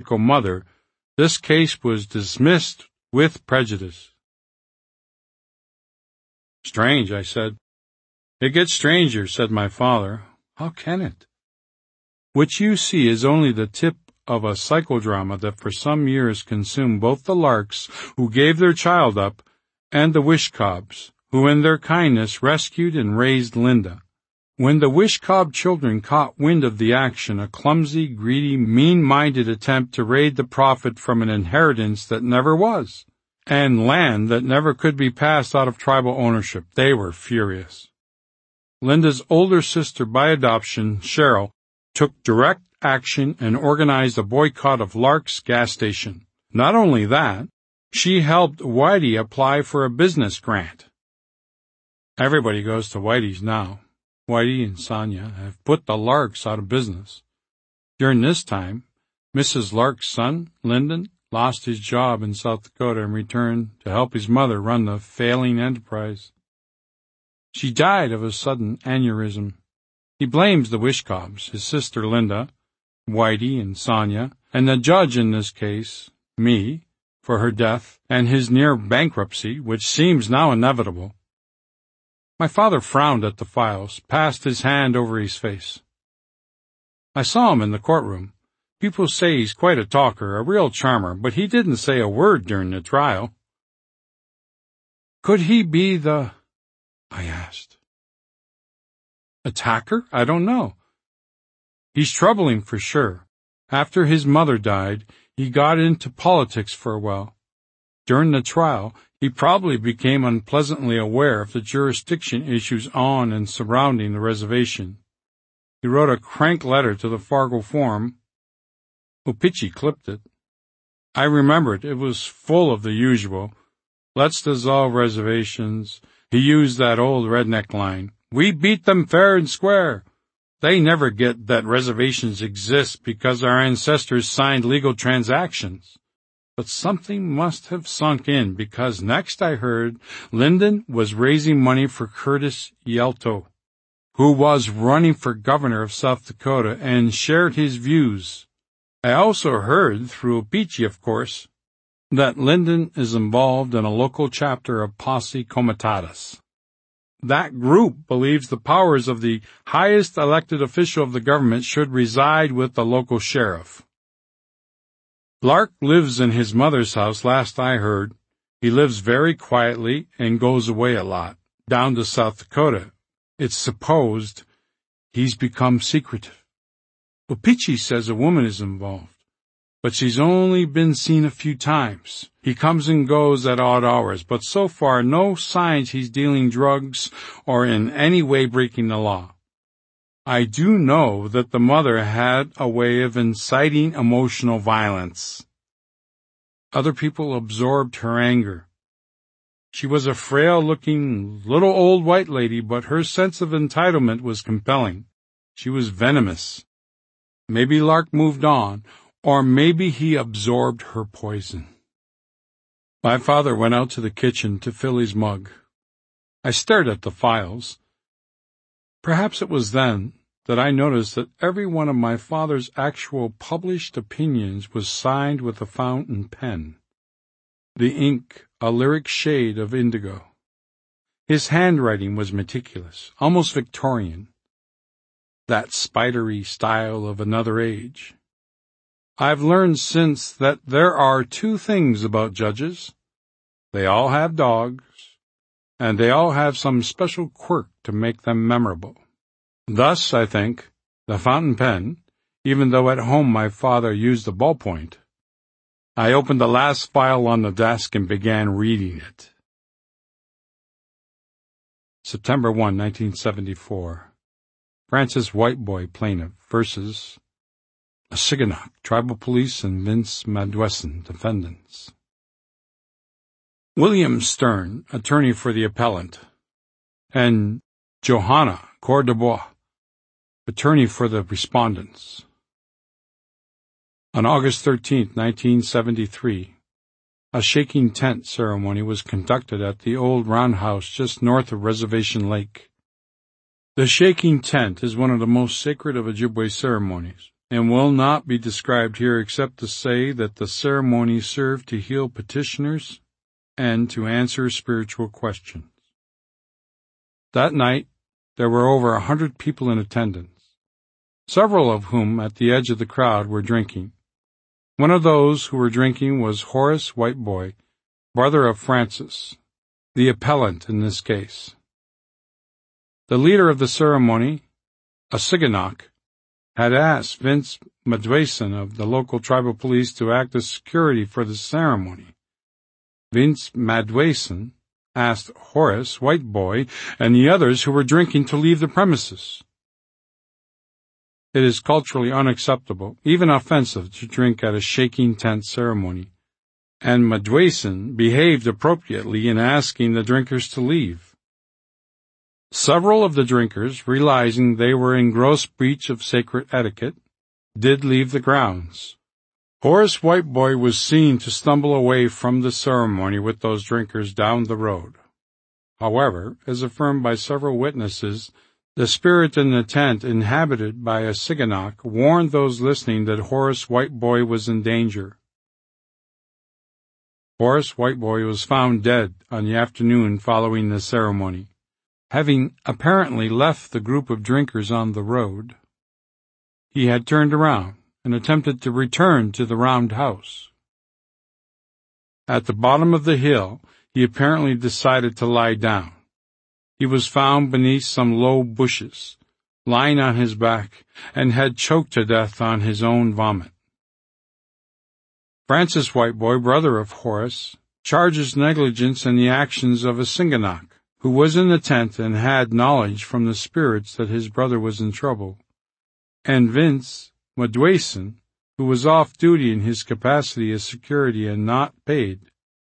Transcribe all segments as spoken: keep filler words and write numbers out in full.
biological mother, this case was dismissed with prejudice. Strange, I said. It gets stranger, said my father. How can it? What you see is only the tip of a psychodrama that for some years consumed both the Larks, who gave their child up, and the Wishcobs, who in their kindness rescued and raised Linda. When the Wishcob children caught wind of the action, a clumsy, greedy, mean-minded attempt to raid the profit from an inheritance that never was, and land that never could be passed out of tribal ownership, they were furious. Linda's older sister by adoption, Cheryl, took direct action and organized a boycott of Lark's gas station. Not only that, she helped Whitey apply for a business grant. Everybody goes to Whitey's now. Whitey and Sonia have put the Larks out of business. During this time, Missus Lark's son, Lyndon, lost his job in South Dakota and returned to help his mother run the failing enterprise. She died of a sudden aneurysm. He blames the Wishcobs, his sister Linda, Whitey and Sonia, and the judge in this case, me, for her death and his near bankruptcy, which seems now inevitable. My father frowned at the files, passed his hand over his face. I saw him in the courtroom. People say he's quite a talker, a real charmer, but he didn't say a word during the trial. Could he be the... I asked. Attacker? I don't know. He's troubling for sure. After his mother died, he got into politics for a while. During the trial, he probably became unpleasantly aware of the jurisdiction issues on and surrounding the reservation. He wrote a crank letter to the Fargo Forum. Opichi clipped it. I remembered it was full of the usual. Let's dissolve reservations. He used that old redneck line. We beat them fair and square. They never get that reservations exist because our ancestors signed legal transactions. But something must have sunk in, because next I heard Lyndon was raising money for Curtis Yelto, who was running for governor of South Dakota and shared his views. I also heard, through Opichi of course, that Lyndon is involved in a local chapter of Posse Comitatus. That group believes the powers of the highest elected official of the government should reside with the local sheriff. Lark lives in his mother's house, last I heard. He lives very quietly and goes away a lot, down to South Dakota. It's supposed he's become secretive. Opichi says a woman is involved, but she's only been seen a few times. He comes and goes at odd hours, but so far no signs he's dealing drugs or in any way breaking the law. I do know that the mother had a way of inciting emotional violence. Other people absorbed her anger. She was a frail-looking, little old white lady, but her sense of entitlement was compelling. She was venomous. Maybe Lark moved on, or maybe he absorbed her poison. My father went out to the kitchen to fill his mug. I stared at the files. Perhaps it was then that I noticed that every one of my father's actual published opinions was signed with a fountain pen, the ink a lyric shade of indigo. His handwriting was meticulous, almost Victorian, that spidery style of another age. I've learned since that there are two things about judges. They all have dogs, and they all have some special quirk to make them memorable. Thus, I think, the fountain pen, even though at home my father used the ballpoint. I opened the last file on the desk and began reading it. September first, nineteen seventy-four. Francis Whiteboy, plaintiff, versus Siganok, Tribal Police, and Vince Madwesson, defendants. William Stern, attorney for the appellant, and Johanna Cordobois, attorney for the respondents. On August thirteenth, nineteen seventy-three, a shaking tent ceremony was conducted at the old roundhouse just north of Reservation Lake. The shaking tent is one of the most sacred of Ojibwe ceremonies. and will not be described here except to say that the ceremony served to heal petitioners and to answer spiritual questions. That night, there were over a hundred people in attendance, several of whom at the edge of the crowd were drinking. One of those who were drinking was Horace Whiteboy, brother of Francis, the appellant in this case. The leader of the ceremony, a Siganok, had asked Vince Madwason of the local tribal police to act as security for the ceremony. Vince Madwason asked Horace Whiteboy and the others who were drinking to leave the premises. It is culturally unacceptable, even offensive, to drink at a shaking tent ceremony, and Madwason behaved appropriately in asking the drinkers to leave. Several of the drinkers, realizing they were in gross breach of sacred etiquette, did leave the grounds. Horace Whiteboy was seen to stumble away from the ceremony with those drinkers down the road. However, as affirmed by several witnesses, the spirit in the tent inhabited by a Siganok warned those listening that Horace Whiteboy was in danger. Horace Whiteboy was found dead on the afternoon following the ceremony, having apparently left the group of drinkers on the road. He had turned around and attempted to return to the roundhouse. At the bottom of the hill, he apparently decided to lie down. He was found beneath some low bushes, lying on his back, and had choked to death on his own vomit. Francis Whiteboy, brother of Horace, charges negligence in the actions of a Siganok, who was in the tent and had knowledge from the spirits that his brother was in trouble, and Vince Madwason, who was off duty in his capacity as security and not paid.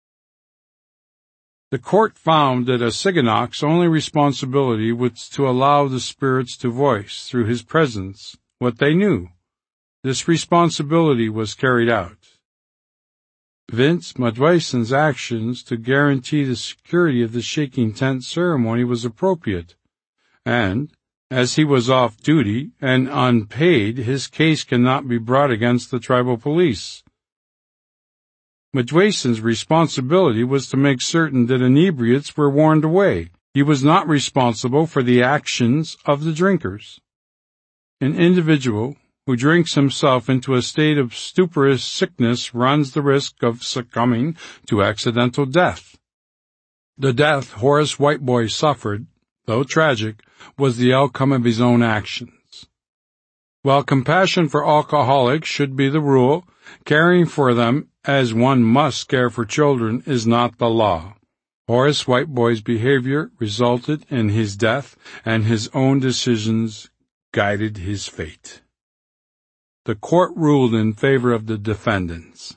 The court found that a Siganok's only responsibility was to allow the spirits to voice, through his presence, what they knew. This responsibility was carried out. Vince Madwason's actions to guarantee the security of the shaking tent ceremony was appropriate, and, as he was off duty and unpaid, his case cannot be brought against the tribal police. Madwason's responsibility was to make certain that inebriates were warned away. He was not responsible for the actions of the drinkers. An individual who drinks himself into a state of stuporous sickness runs the risk of succumbing to accidental death. The death Horace Whiteboy suffered, though tragic, was the outcome of his own actions. While compassion for alcoholics should be the rule, caring for them as one must care for children is not the law. Horace Whiteboy's behavior resulted in his death, and his own decisions guided his fate. The court ruled in favor of the defendants.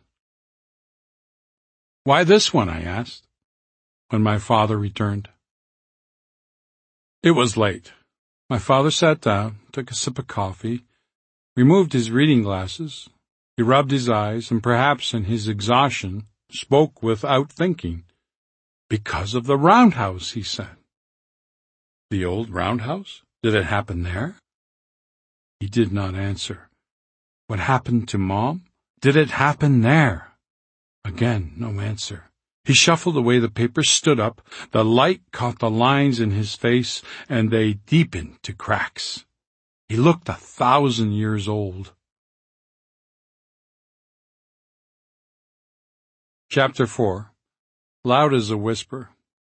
"Why this one?" I asked, when my father returned. It was late. My father sat down, took a sip of coffee, removed his reading glasses. He rubbed his eyes, and perhaps in his exhaustion spoke without thinking. "Because of the roundhouse," he said. "The old roundhouse? Did it happen there?" He did not answer. "What happened to Mom? Did it happen there?" Again, no answer. He shuffled away the papers, stood up. The light caught the lines in his face, and they deepened to cracks. He looked a thousand years old. Chapter four. Loud as a Whisper.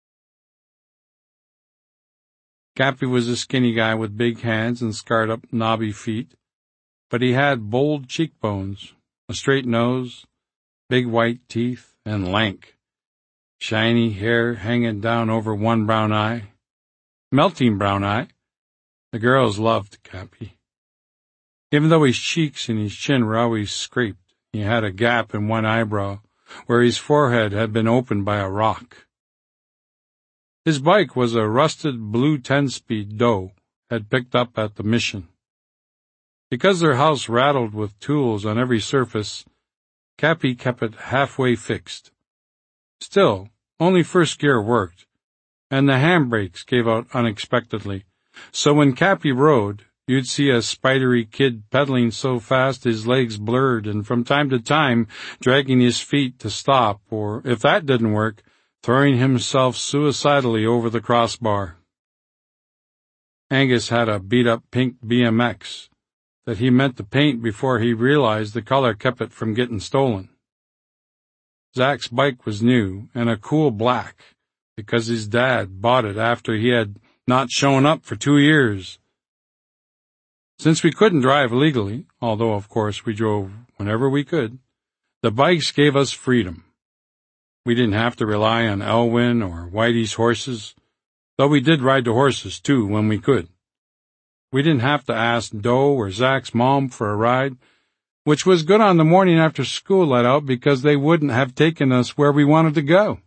Cappy was a skinny guy with big hands and scarred-up, knobby feet, but he had bold cheekbones, a straight nose, big white teeth, and lank, shiny hair hanging down over one brown eye. Melting brown eye. The girls loved Cappy. Even though his cheeks and his chin were always scraped, he had a gap in one eyebrow, where his forehead had been opened by a rock. His bike was a rusted blue ten-speed Doe had picked up at the mission. Because their house rattled with tools on every surface, Cappy kept it halfway fixed. Still, only first gear worked, and the handbrakes gave out unexpectedly, so when Cappy rode, you'd see a spidery kid pedaling so fast his legs blurred and from time to time dragging his feet to stop, or, if that didn't work, throwing himself suicidally over the crossbar. Angus had a beat-up pink B M X that he meant to paint before he realized the color kept it from getting stolen. Zach's bike was new and a cool black because his dad bought it after he had not shown up for two years. Since we couldn't drive legally, although of course we drove whenever we could, the bikes gave us freedom. We didn't have to rely on Elwyn or Whitey's horses, though we did ride the horses too when we could. We didn't have to ask Doe or Zach's mom for a ride, which was good on the morning after school let out because they wouldn't have taken us where we wanted to go.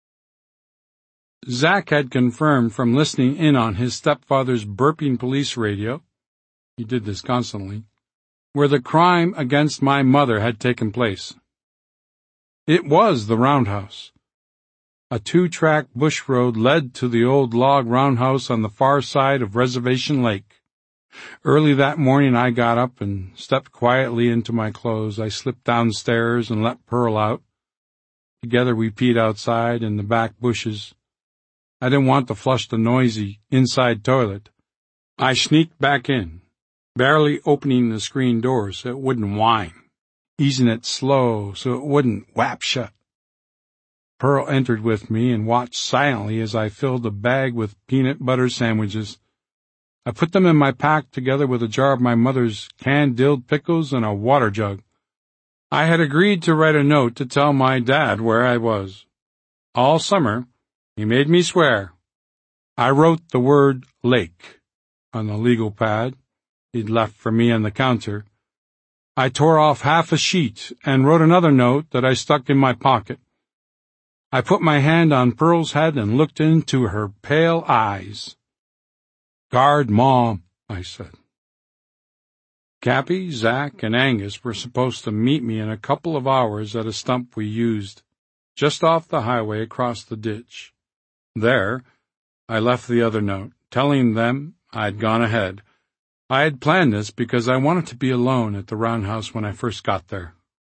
Zach had confirmed from listening in on his stepfather's burping police radio, he did this constantly, where the crime against my mother had taken place. It was the roundhouse. A two-track bush road led to the old log roundhouse on the far side of Reservation Lake. Early that morning I got up and stepped quietly into my clothes. I slipped downstairs and let Pearl out. Together we peed outside in the back bushes. I didn't want to flush the noisy inside toilet. I sneaked back in, barely opening the screen door so it wouldn't whine, easing it slow so it wouldn't whap shut. Pearl entered with me and watched silently as I filled a bag with peanut butter sandwiches. I put them in my pack together with a jar of my mother's canned dill pickles and a water jug. I had agreed to write a note to tell my dad where I was. All summer, he made me swear. I wrote the word lake on the legal pad he'd left for me on the counter. I tore off half a sheet and wrote another note that I stuck in my pocket. I put my hand on Pearl's head and looked into her pale eyes. "Guard, Mom," I said. Cappy, Zach, and Angus were supposed to meet me in a couple of hours at a stump we used, just off the highway across the ditch. There, I left the other note, telling them I'd gone ahead. I had planned this because I wanted to be alone at the roundhouse when I first got there.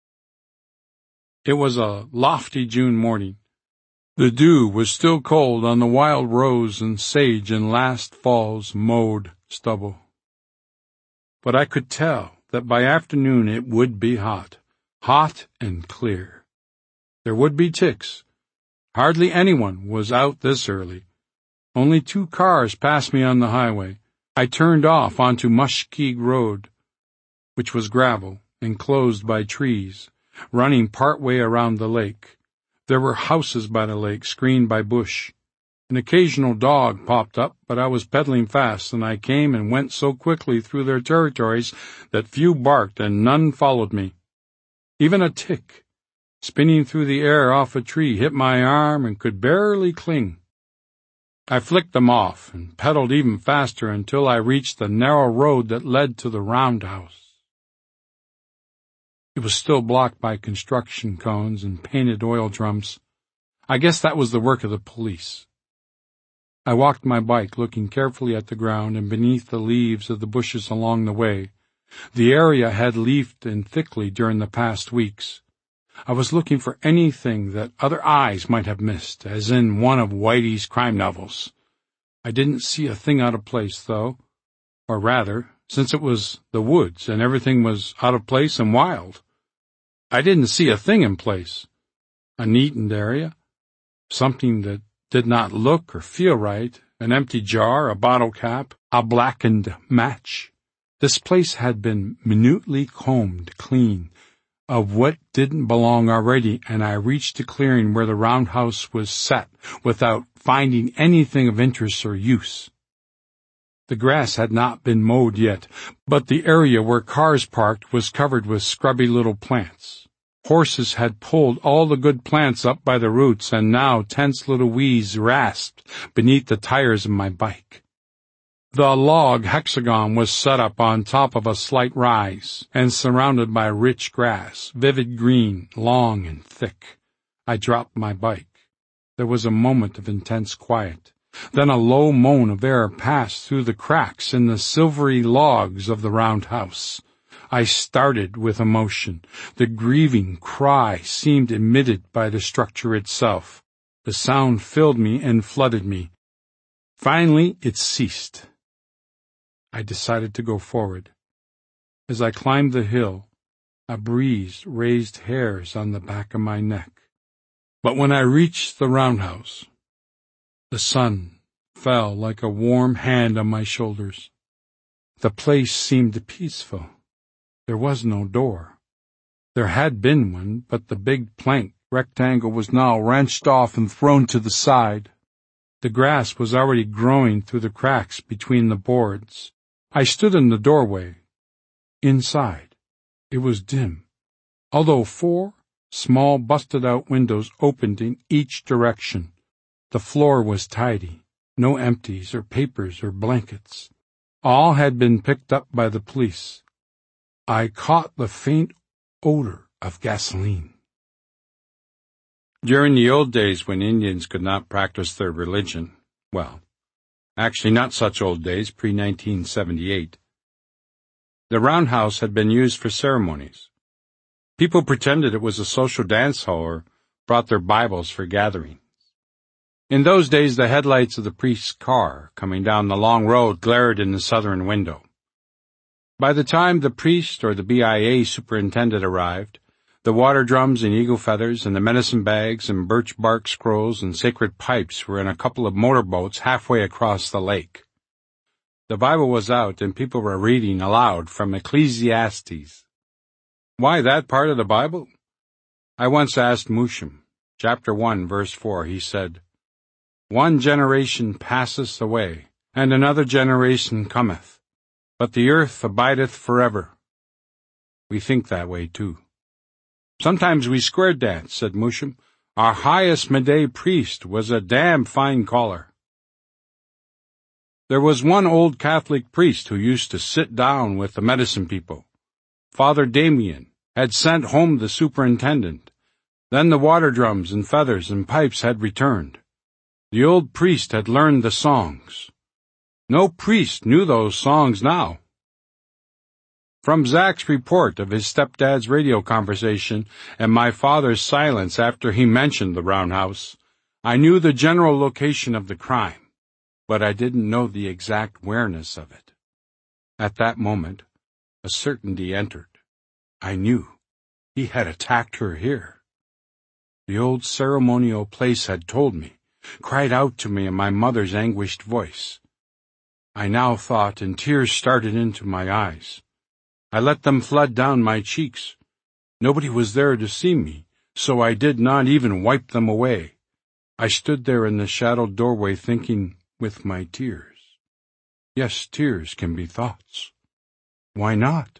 It was a lofty June morning. The dew was still cold on the wild rose and sage and last fall's mowed stubble. But I could tell that by afternoon it would be hot, hot and clear. There would be ticks. Hardly anyone was out this early. Only two cars passed me on the highway. I turned off onto Muskeg Road, which was gravel, enclosed by trees, running part way around the lake. There were houses by the lake, screened by bush. An occasional dog popped up, but I was pedaling fast, and I came and went so quickly through their territories that few barked and none followed me. Even a tick, spinning through the air off a tree, hit my arm and could barely cling. I flicked them off and pedaled even faster until I reached the narrow road that led to the roundhouse. It was still blocked by construction cones and painted oil drums. I guess that was the work of the police. I walked my bike, looking carefully at the ground and beneath the leaves of the bushes along the way. The area had leafed in thickly during the past weeks. I was looking for anything that other eyes might have missed, as in one of Whitey's crime novels. I didn't see a thing out of place, though, or rather, since it was the woods and everything was out of place and wild. I didn't see a thing in place. A neatened area, something that did not look or feel right, an empty jar, a bottle cap, a blackened match. This place had been minutely combed clean of what didn't belong already, and I reached the clearing where the roundhouse was set without finding anything of interest or use. The grass had not been mowed yet, but the area where cars parked was covered with scrubby little plants. Horses had pulled all the good plants up by the roots, and now tense little weeds rasped beneath the tires of my bike. The log hexagon was set up on top of a slight rise and surrounded by rich grass, vivid green, long and thick. I dropped my bike. There was a moment of intense quiet. Then a low moan of air passed through the cracks in the silvery logs of the roundhouse. I started with emotion. The grieving cry seemed emitted by the structure itself. The sound filled me and flooded me. Finally, it ceased. I decided to go forward. As I climbed the hill, a breeze raised hairs on the back of my neck. But when I reached the roundhouse, the sun fell like a warm hand on my shoulders. The place seemed peaceful. There was no door. There had been one, but the big plank rectangle was now wrenched off and thrown to the side. The grass was already growing through the cracks between the boards. I stood in the doorway. Inside, it was dim, although four small busted-out windows opened in each direction. The floor was tidy, no empties or papers or blankets. All had been picked up by the police. I caught the faint odor of gasoline. During the old days when Indians could not practice their religion, well, actually not such old days, pre nineteen seventy-eight, the roundhouse had been used for ceremonies. People pretended it was a social dance hall or brought their Bibles for gatherings. In those days, the headlights of the priest's car coming down the long road glared in the southern window. By the time the priest or the B I A superintendent arrived, the water drums and eagle feathers and the medicine bags and birch bark scrolls and sacred pipes were in a couple of motorboats halfway across the lake. The Bible was out and people were reading aloud from Ecclesiastes. Why that part of the Bible? I once asked Mushem, chapter one, verse four. He said, "One generation passeth away, and another generation cometh, but the earth abideth forever." We think that way, too. Sometimes we square dance, said Mushem. Our highest midday priest was a damn fine caller. There was one old Catholic priest who used to sit down with the medicine people. Father Damien had sent home the superintendent. Then the water drums and feathers and pipes had returned. The old priest had learned the songs. No priest knew those songs now. From Zach's report of his stepdad's radio conversation and my father's silence after he mentioned the roundhouse, I knew the general location of the crime, but I didn't know the exact whereness of it. At that moment, a certainty entered. I knew he had attacked her here. The old ceremonial place had told me, cried out to me in my mother's anguished voice. I now thought, and tears started into my eyes. I let them flood down my cheeks. Nobody was there to see me, so I did not even wipe them away. I stood there in the shadowed doorway thinking with my tears. Yes, tears can be thoughts. Why not?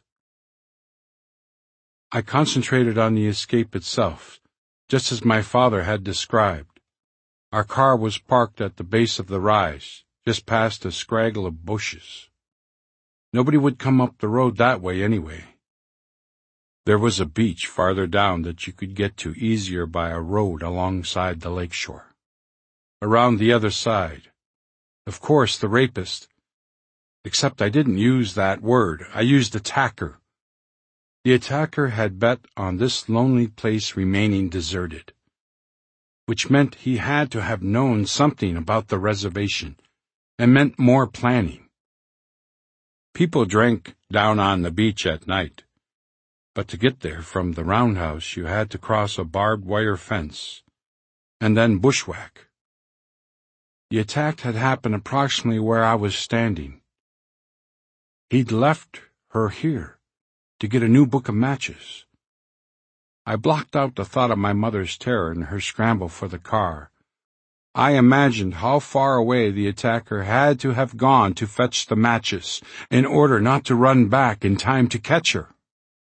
I concentrated on the escape itself, just as my father had described. Our car was parked at the base of the rise, just past a scraggle of bushes. Nobody would come up the road that way anyway. There was a beach farther down that you could get to easier by a road alongside the lakeshore. Around the other side, of course, the rapist, except I didn't use that word, I used attacker. The attacker had bet on this lonely place remaining deserted, which meant he had to have known something about the reservation, and meant more planning. People drank down on the beach at night, but to get there from the roundhouse you had to cross a barbed wire fence, and then bushwhack. The attack had happened approximately where I was standing. He'd left her here to get a new book of matches. I blocked out the thought of my mother's terror and her scramble for the car. I imagined how far away the attacker had to have gone to fetch the matches in order not to run back in time to catch her.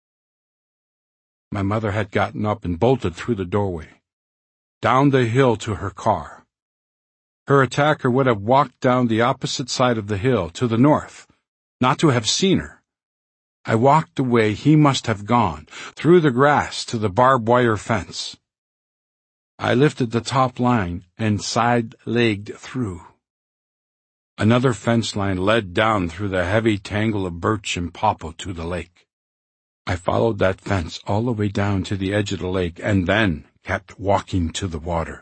My mother had gotten up and bolted through the doorway, down the hill to her car. Her attacker would have walked down the opposite side of the hill to the north, not to have seen her. I walked the way he must have gone, through the grass to the barbed wire fence. I lifted the top line and side-legged through. Another fence line led down through the heavy tangle of birch and popple to the lake. I followed that fence all the way down to the edge of the lake and then kept walking to the water.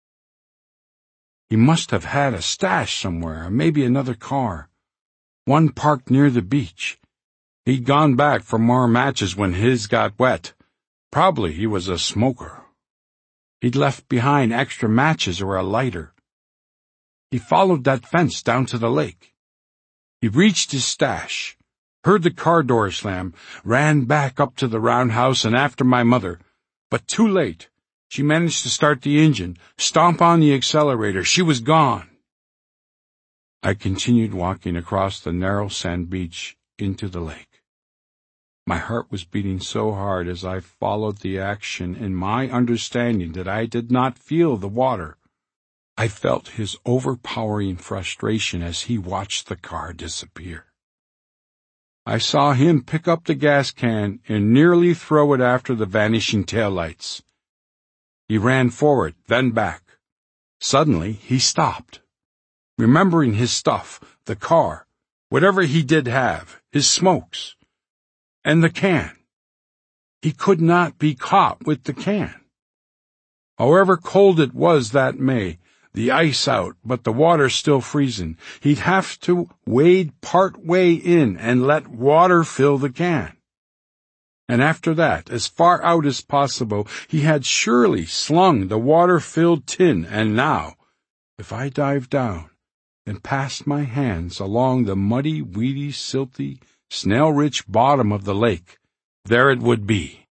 He must have had a stash somewhere, or maybe another car, one parked near the beach. He'd gone back for more matches when his got wet. Probably he was a smoker. He'd left behind extra matches or a lighter. He followed that fence down to the lake. He reached his stash, heard the car door slam, ran back up to the roundhouse and after my mother, but too late. She managed to start the engine, stomp on the accelerator. She was gone. I continued walking across the narrow sand beach into the lake. My heart was beating so hard as I followed the action in my understanding that I did not feel the water. I felt his overpowering frustration as he watched the car disappear. I saw him pick up the gas can and nearly throw it after the vanishing taillights. He ran forward, then back. Suddenly, he stopped. Remembering his stuff, the car, whatever he did have, his smokes, and the can. He could not be caught with the can. However cold it was that May, the ice out, but the water still freezing, he'd have to wade part way in and let water fill the can. And after that, as far out as possible, he had surely slung the water-filled tin, and now, if I dived down and passed my hands along the muddy, weedy, silty, snail-rich bottom of the lake, there it would be.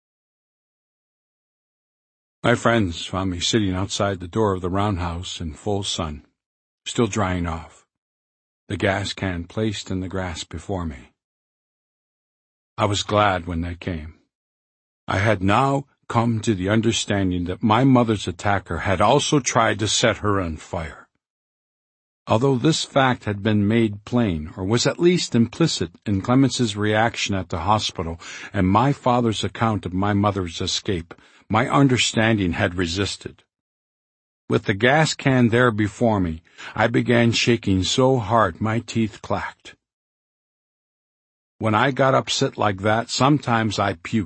My friends found me sitting outside the door of the roundhouse in full sun, still drying off, the gas can placed in the grass before me. I was glad when they came. I had now come to the understanding that my mother's attacker had also tried to set her on fire. Although this fact had been made plain, or was at least implicit in Clemence's reaction at the hospital and my father's account of my mother's escape, my understanding had resisted. With the gas can there before me, I began shaking so hard my teeth clacked. When I got upset like that, sometimes I puked.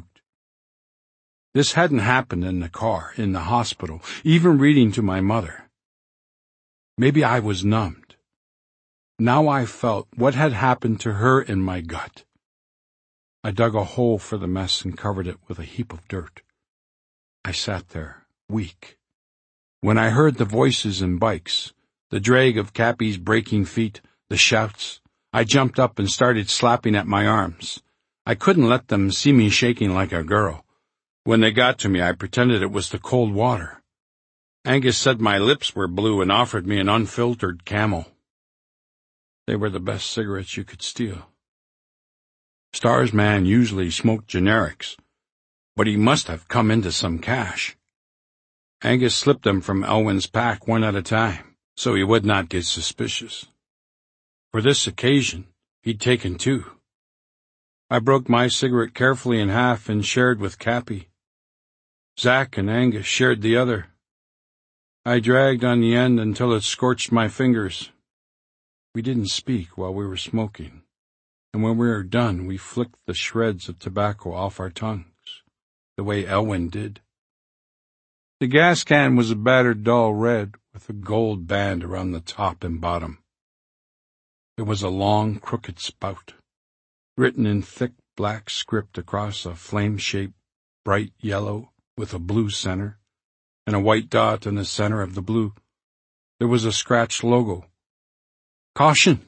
This hadn't happened in the car, in the hospital, even reading to my mother. Maybe I was numbed. Now I felt what had happened to her in my gut. I dug a hole for the mess and covered it with a heap of dirt. I sat there, weak. When I heard the voices and bikes, the drag of Cappy's breaking feet, the shouts, I jumped up and started slapping at my arms. I couldn't let them see me shaking like a girl. When they got to me, I pretended it was the cold water. Angus said my lips were blue and offered me an unfiltered Camel. They were the best cigarettes you could steal. Star's man usually smoked generics, but he must have come into some cash. Angus slipped them from Elwyn's pack one at a time, so he would not get suspicious. For this occasion, he'd taken two. I broke my cigarette carefully in half and shared with Cappy. Zack and Angus shared the other. I dragged on the end until it scorched my fingers. We didn't speak while we were smoking, and when we were done, we flicked the shreds of tobacco off our tongues, the way Elwyn did. The gas can was a battered dull red with a gold band around the top and bottom. There was a long, crooked spout, written in thick black script across a flame-shaped, bright yellow with a blue center, and a white dot in the center of the blue. There was a scratched logo. Caution!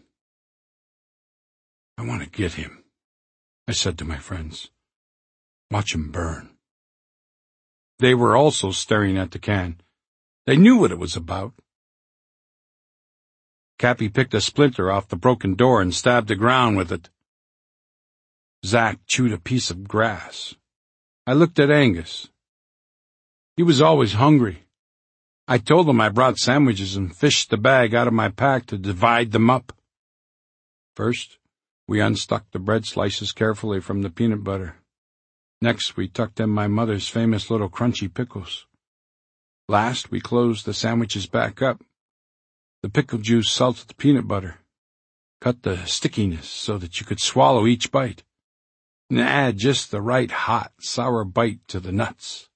I want to get him, I said to my friends. Watch him burn. They were also staring at the can. They knew what it was about. Cappy picked a splinter off the broken door and stabbed the ground with it. Zack chewed a piece of grass. I looked at Angus. He was always hungry. I told him I brought sandwiches and fished the bag out of my pack to divide them up. First, we unstuck the bread slices carefully from the peanut butter. Next, we tucked in my mother's famous little crunchy pickles. Last, we closed the sandwiches back up. The pickle juice salted the peanut butter. Cut the stickiness so that you could swallow each bite, and add just the right hot, sour bite to the nuts.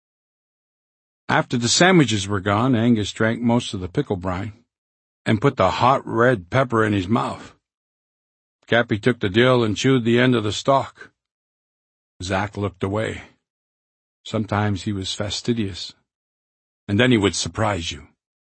After the sandwiches were gone, Angus drank most of the pickle brine and put the hot red pepper in his mouth. Cappy took the dill and chewed the end of the stalk. Zack looked away. Sometimes he was fastidious, and then he would surprise you.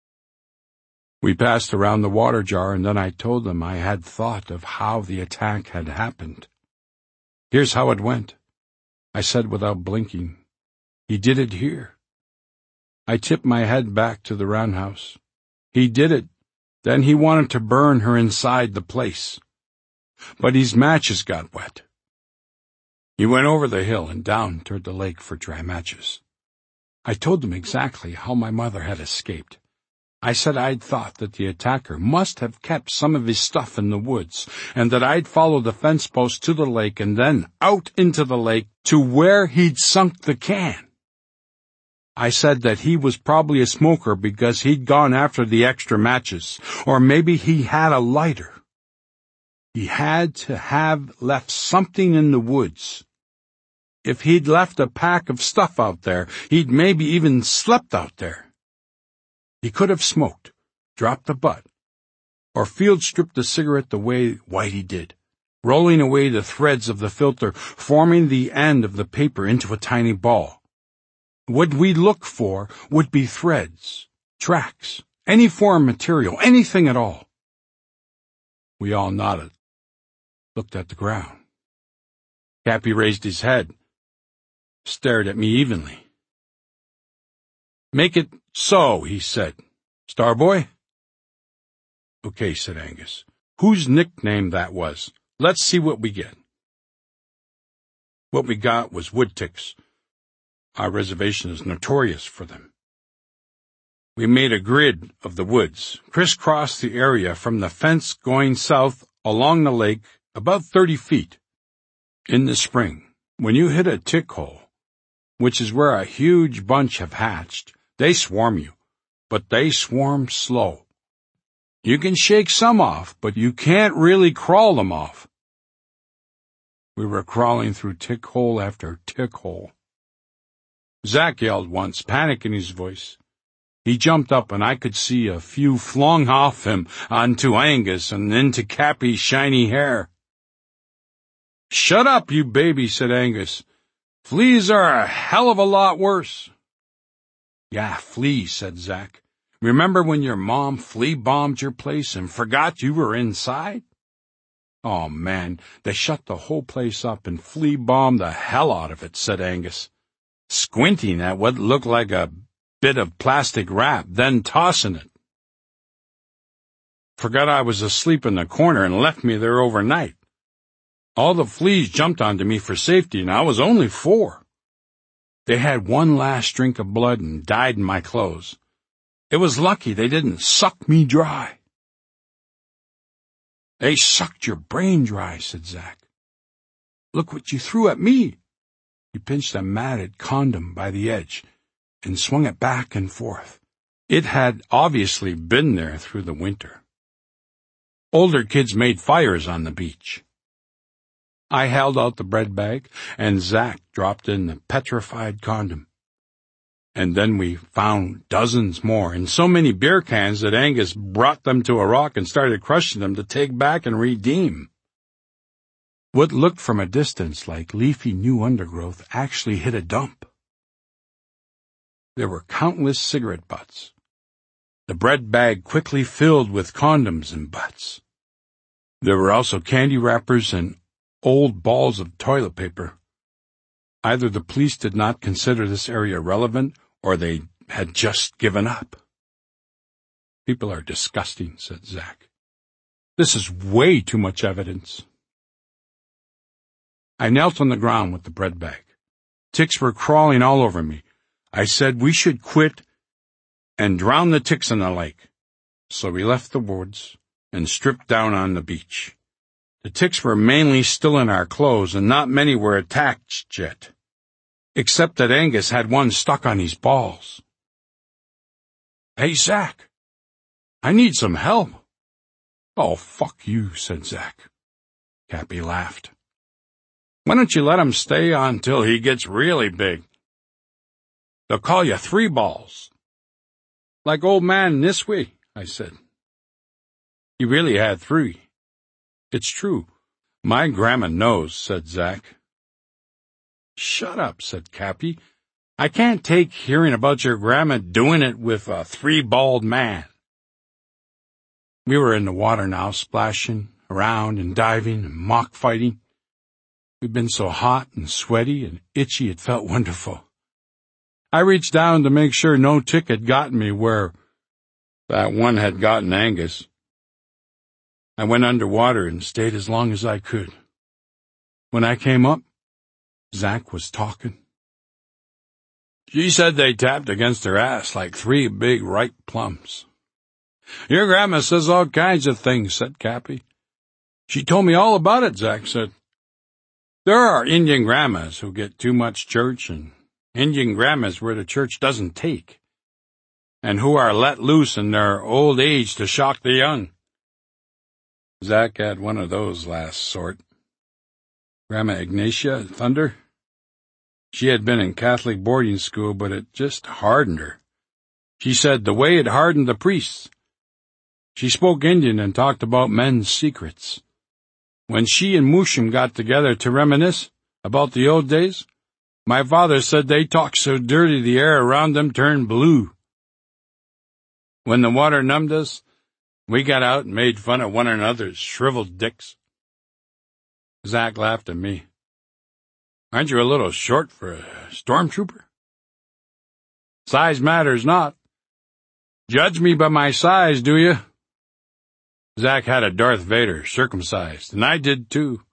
We passed around the water jar, and then I told them I had thought of how the attack had happened. Here's how it went, I said without blinking. He did it here. I tipped my head back to the roundhouse. He did it. Then he wanted to burn her inside the place. But his matches got wet. He went over the hill and down toward the lake for dry matches. I told them exactly how my mother had escaped. I said I'd thought that the attacker must have kept some of his stuff in the woods, and that I'd followed the fence post to the lake and then out into the lake to where he'd sunk the can. I said that he was probably a smoker because he'd gone after the extra matches, or maybe he had a lighter. He had to have left something in the woods. If he'd left a pack of stuff out there, he'd maybe even slept out there. He could have smoked, dropped the butt, or field-stripped the cigarette the way Whitey did, rolling away the threads of the filter, forming the end of the paper into a tiny ball. What we'd look for would be threads, tracks, any foreign material, anything at all. We all nodded, looked at the ground. Cappy raised his head, stared at me evenly. "Make it so," he said. "Starboy?" "Okay," said Angus. "Whose nickname that was? Let's see what we get." What we got was wood ticks. Our reservation is notorious for them. We made a grid of the woods, crisscrossed the area from the fence going south along the lake about thirty feet. In the spring, when you hit a tick hole, which is where a huge bunch have hatched, they swarm you, but they swarm slow. You can shake some off, but you can't really crawl them off. We were crawling through tick hole after tick hole. Zack yelled once, panic in his voice. He jumped up, and I could see a few flung off him onto Angus and into Cappy's shiny hair. "Shut up, you baby," said Angus. "Fleas are a hell of a lot worse." "Yeah, fleas," said Zack. "Remember when your mom flea-bombed your place and forgot you were inside?" "Oh, man, they shut the whole place up and flea-bombed the hell out of it," said Angus, squinting at what looked like a bit of plastic wrap, then tossing it. "Forgot I was asleep in the corner and left me there overnight. All the fleas jumped onto me for safety, and I was only four. They had one last drink of blood and died in my clothes. It was lucky they didn't suck me dry." "They sucked your brain dry," said Zack. "Look what you threw at me." He pinched a matted condom by the edge and swung it back and forth. It had obviously been there through the winter. Older kids made fires on the beach. I held out the bread bag, and Zack dropped in the petrified condom. And then we found dozens more, and so many beer cans that Angus brought them to a rock and started crushing them to take back and redeem. What looked from a distance like leafy new undergrowth actually hit a dump. There were countless cigarette butts. The bread bag quickly filled with condoms and butts. There were also candy wrappers and old balls of toilet paper. Either the police did not consider this area relevant, or they had just given up. "People are disgusting," said Zack. "This is way too much evidence." I knelt on the ground with the bread bag. Ticks were crawling all over me. I said we should quit and drown the ticks in the lake. So we left the woods and stripped down on the beach. The ticks were mainly still in our clothes, and not many were attached yet, except that Angus had one stuck on his balls. "Hey, Zack, I need some help." "Oh, fuck you," said Zach. Cappy laughed. "Why don't you let him stay on till he gets really big? They'll call you Three Balls." "Like old man Nisway," I said. "He really had three." "It's true. My grandma knows," said Zach. "Shut up," said Cappy. "I can't take hearing about your grandma doing it with a three-balled man." We were in the water now, splashing around and diving and mock fighting. We'd been so hot and sweaty and itchy it felt wonderful. I reached down to make sure no tick had gotten me where that one had gotten Angus. I went underwater and stayed as long as I could. When I came up, Zach was talking. "She said they tapped against her ass like three big ripe plums." "Your grandma says all kinds of things," said Cappy. "She told me all about it," Zach said. "There are Indian grandmas who get too much church and Indian grandmas where the church doesn't take, and who are let loose in their old age to shock the young. Zach had one of those last sort. Grandma Ignatia Thunder. She had been in Catholic boarding school, but it just hardened her. She said the way it hardened the priests. She spoke Indian and talked about men's secrets. When she and Moosham got together to reminisce about the old days, my father said they talked so dirty the air around them turned blue. When the water numbed us, we got out and made fun of one another's shriveled dicks." Zach laughed at me. "Aren't you a little short for a stormtrooper?" "Size matters not. Judge me by my size, do you?" Zach had a Darth Vader circumcised, and I did too.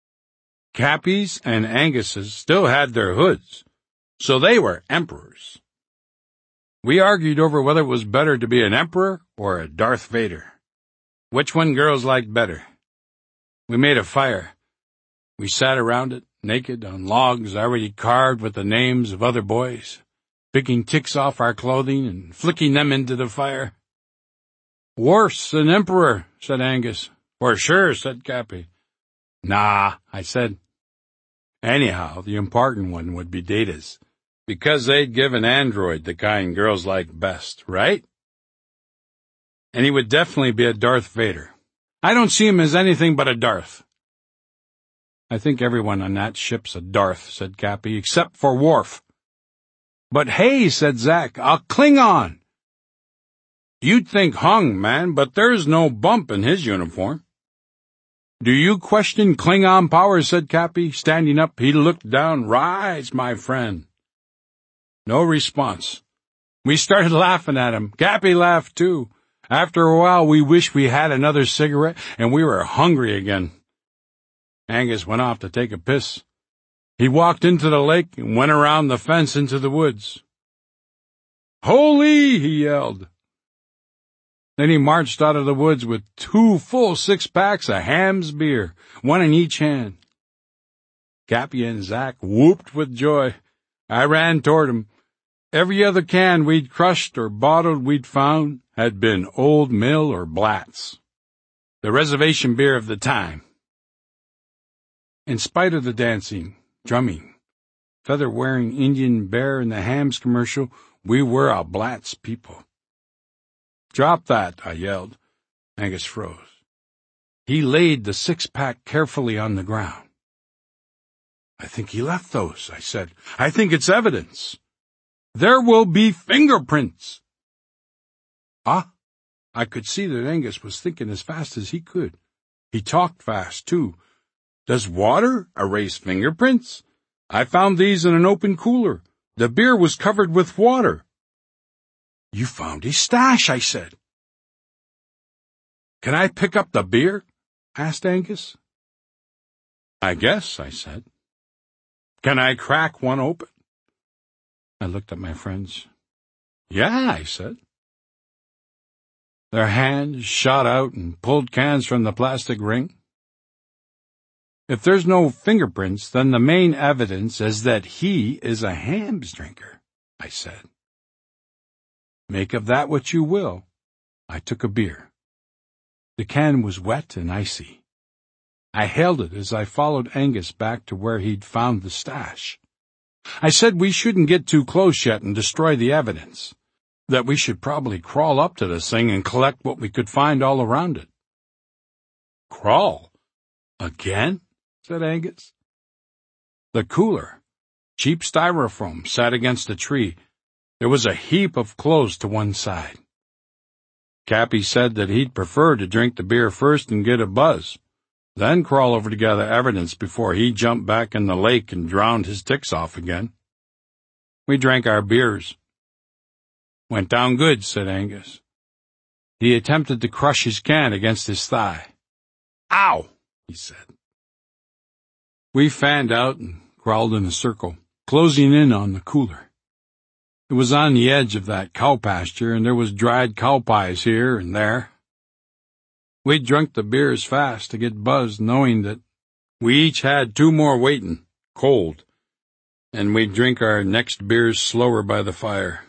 Cappy's and Angus's still had their hoods, so they were emperors. We argued over whether it was better to be an emperor or a Darth Vader. Which one girls liked better. We made a fire. We sat around it, naked, on logs already carved with the names of other boys, picking ticks off our clothing and flicking them into the fire. "Worse an emperor," said Angus. "For sure," said Cappy. "Nah," I said. Anyhow, the important one would be Data's, because they'd give an android the kind girls like best, right? And he would definitely be a Darth Vader. I don't see him as anything but a Darth. "I think everyone on that ship's a Darth," said Cappy, "except for Worf." "But hey," said Zach, "a Klingon." "You'd think hung, man, but there's no bump in his uniform." "Do you question Klingon power?" said Cappy. Standing up, he looked down. "Rise, my friend." No response. We started laughing at him. Cappy laughed too. After a while, we wished we had another cigarette, and we were hungry again. Angus went off to take a piss. He walked into the lake and went around the fence into the woods. "Holy!" he yelled. Then he marched out of the woods with two full six-packs of Ham's beer, one in each hand. Cappy and Zach whooped with joy. I ran toward him. Every other can we'd crushed or bottled we'd found had been Old Mill or Blatz, the reservation beer of the time. In spite of the dancing, drumming, feather-wearing Indian bear in the Ham's commercial, we were a Blatz people. "Drop that," I yelled. Angus froze. He laid the six-pack carefully on the ground. "I think he left those," I said. "I think it's evidence. There will be fingerprints." Ah, I could see that Angus was thinking as fast as he could. He talked fast, too. "Does water erase fingerprints? I found these in an open cooler. The beer was covered with water." "You found his stash," I said. "Can I pick up the beer?" asked Angus. "I guess," I said. "Can I crack one open?" I looked at my friends. "Yeah," I said. Their hands shot out and pulled cans from the plastic ring. "If there's no fingerprints, then the main evidence is that he is a Ham's drinker," I said. "Make of that what you will." I took a beer. The can was wet and icy. I hailed it as I followed Angus back to where he'd found the stash. I said we shouldn't get too close yet and destroy the evidence, that we should probably crawl up to this thing and collect what we could find all around it. Crawl? Again? Said Angus. The cooler, cheap styrofoam, sat against a tree. There was a heap of clothes to one side. Cappy said that he'd prefer to drink the beer first and get a buzz, then crawl over to gather evidence before he jumped back in the lake and drowned his ticks off again. We drank our beers. Went down good, said Angus. He attempted to crush his can against his thigh. Ow, he said. We fanned out and crawled in a circle, closing in on the cooler. It was on the edge of that cow pasture, and there was dried cow pies here and there. We drunk the beers fast to get buzzed, knowing that we each had two more waiting, cold, and we'd drink our next beers slower by the fire.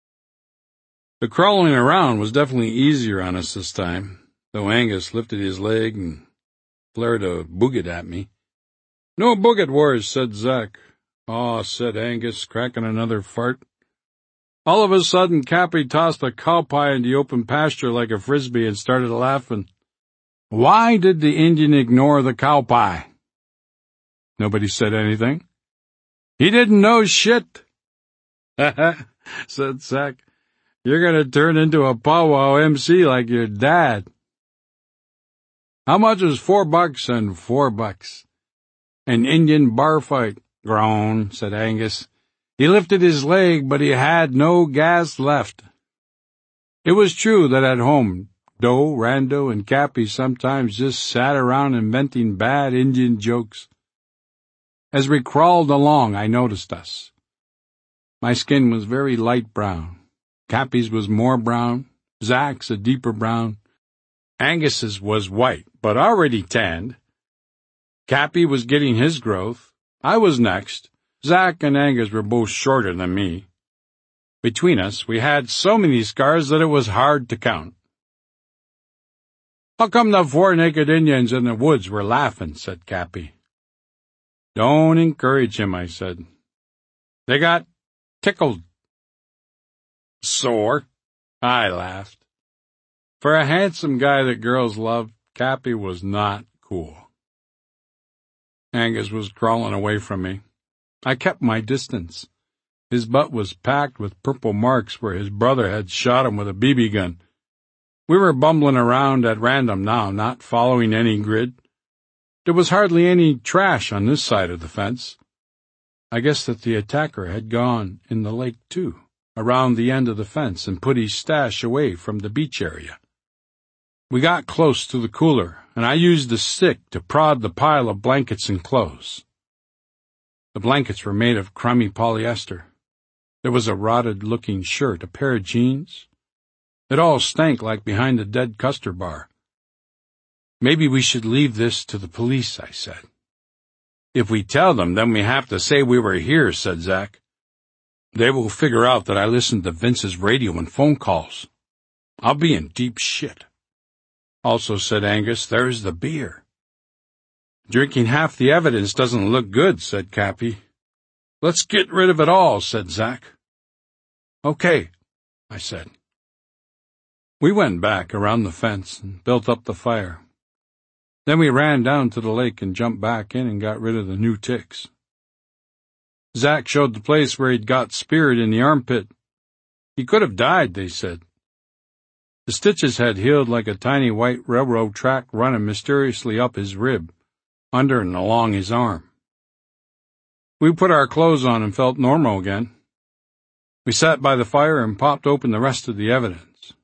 The crawling around was definitely easier on us this time, though Angus lifted his leg and flared a boogit at me. No boogit wars, said Zack. Aw, said Angus, cracking another fart. All of a sudden, Cappy tossed a cow pie in the open pasture like a frisbee and started laughing. Why did the Indian ignore the cow pie? Nobody said anything. He didn't know shit. Ha ha, said Zack. You're going to turn into a powwow M C like your dad. How much is four bucks and four bucks? An Indian bar fight, groan, said Angus. He lifted his leg, but he had no gas left. It was true that at home, Doe, Rando, and Cappy sometimes just sat around inventing bad Indian jokes. As we crawled along, I noticed us. My skin was very light brown. Cappy's was more brown, Zack's a deeper brown. Angus's was white, but already tanned. Cappy was getting his growth. I was next. Zack and Angus were both shorter than me. Between us, we had so many scars that it was hard to count. How come the four naked Indians in the woods were laughing, said Cappy. Don't encourage him, I said. They got tickled. Sore? I laughed. For a handsome guy that girls loved, Cappy was not cool. Angus was crawling away from me. I kept my distance. His butt was packed with purple marks where his brother had shot him with a B B gun. We were bumbling around at random now, not following any grid. There was hardly any trash on this side of the fence. I guess that the attacker had gone in the lake, too, around the end of the fence and put his stash away from the beach area. We got close to the cooler, and I used the stick to prod the pile of blankets and clothes. The blankets were made of crummy polyester. There was a rotted-looking shirt, a pair of jeans. It all stank like behind a dead custard bar. Maybe we should leave this to the police, I said. If we tell them, then we have to say we were here, said Zack. They will figure out that I listened to Vince's radio and phone calls. I'll be in deep shit. Also, said Angus, there's the beer. Drinking half the evidence doesn't look good, said Cappy. Let's get rid of it all, said Zack. Okay, I said. We went back around the fence and built up the fire. Then we ran down to the lake and jumped back in and got rid of the new ticks. Zack showed the place where he'd got speared in the armpit. He could have died, they said. The stitches had healed like a tiny white railroad track running mysteriously up his rib, under and along his arm. We put our clothes on and felt normal again. We sat by the fire and popped open the rest of the evidence.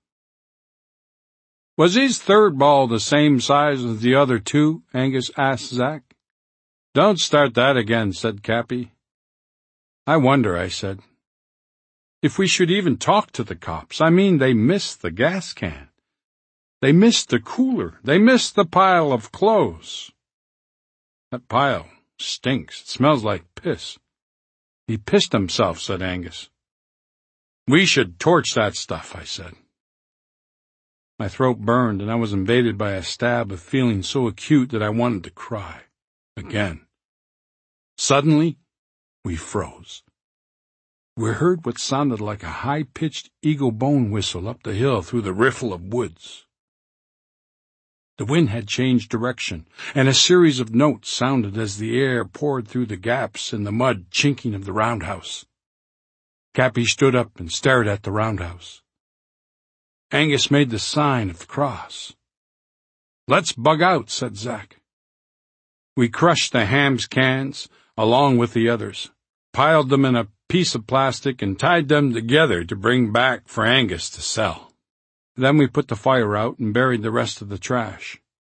Was his third ball the same size as the other two? Angus asked Zack. Don't start that again, said Cappy. I wonder, I said, if we should even talk to the cops. I mean, they missed the gas can. They missed the cooler. They missed the pile of clothes. That pile stinks. It smells like piss. He pissed himself, said Angus. We should torch that stuff, I said. My throat burned, and I was invaded by a stab of feeling so acute that I wanted to cry. Again. Suddenly, we froze. We heard what sounded like a high-pitched eagle bone whistle up the hill through the riffle of woods. The wind had changed direction, and a series of notes sounded as the air poured through the gaps in the mud chinking of the roundhouse. Cappy stood up and stared at the roundhouse. Angus made the sign of the cross. "Let's bug out," said Zack. We crushed the hams cans, along with the others, piled them in a piece of plastic, and tied them together to bring back for Angus to sell. Then we put the fire out and buried the rest of the trash.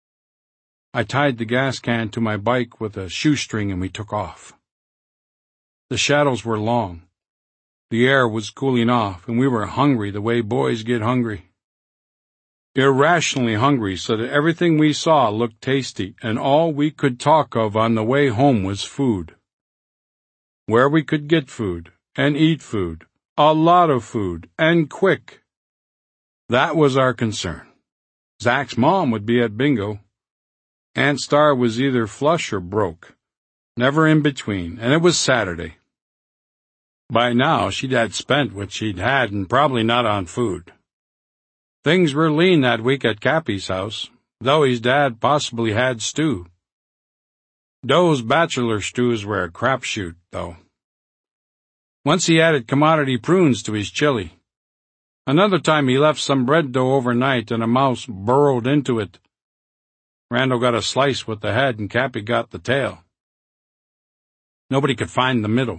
I tied the gas can to my bike with a shoestring, and we took off. The shadows were long. The air was cooling off, and we were hungry the way boys get hungry. Irrationally hungry, so that everything we saw looked tasty, and all we could talk of on the way home was food. Where we could get food, and eat food, a lot of food, and quick. That was our concern. Zack's mom would be at bingo. Aunt Star was either flush or broke, never in between, and it was Saturday. By now, she'd had spent what she'd had, and probably not on food. Things were lean that week at Cappy's house, though his dad possibly had stew. Doe's bachelor stews were a crapshoot, though. Once he added commodity prunes to his chili. Another time he left some bread dough overnight, and a mouse burrowed into it. Randall got a slice with the head, and Cappy got the tail. Nobody could find the middle.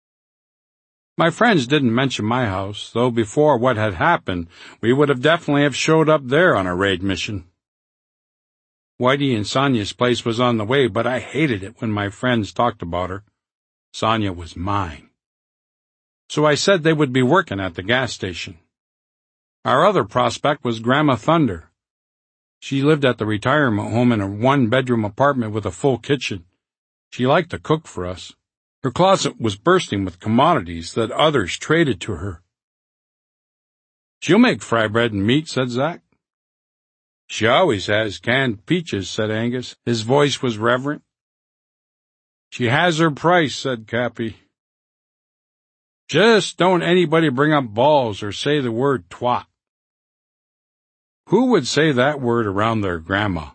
My friends didn't mention my house, though before what had happened, we would have definitely have showed up there on a raid mission. Whitey and Sonia's place was on the way, but I hated it when my friends talked about her. Sonia was mine. So I said they would be working at the gas station. Our other prospect was Grandma Thunder. She lived at the retirement home in a one-bedroom apartment with a full kitchen. She liked to cook for us. Her closet was bursting with commodities that others traded to her. "She'll make fry bread and meat," said Zack. "She always has canned peaches," said Angus. His voice was reverent. "She has her price," said Cappy. "Just don't anybody bring up balls or say the word twat." Who would say that word around their grandma?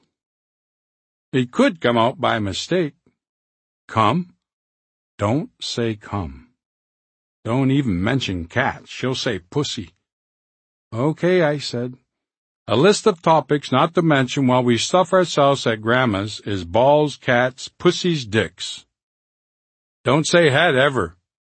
It could come out by mistake. Come? Don't say come. Don't even mention cat. She'll say pussy. "Okay," I said. "A list of topics not to mention while we stuff ourselves at Grandma's is balls, cats, pussies, dicks. Don't say head ever.